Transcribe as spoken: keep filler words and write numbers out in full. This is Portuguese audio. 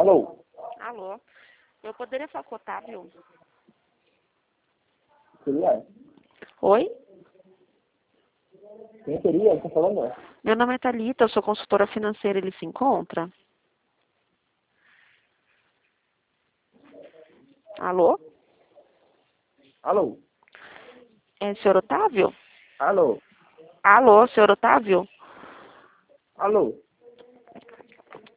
Alô? Alô? Eu poderia falar com o Otávio? Seria? Oi? Quem seria? Você tá falando? Meu nome é Thalita, eu sou consultora financeira, ele se encontra? Alô? Alô? É senhor Otávio? Alô? Alô, senhor Otávio? Alô?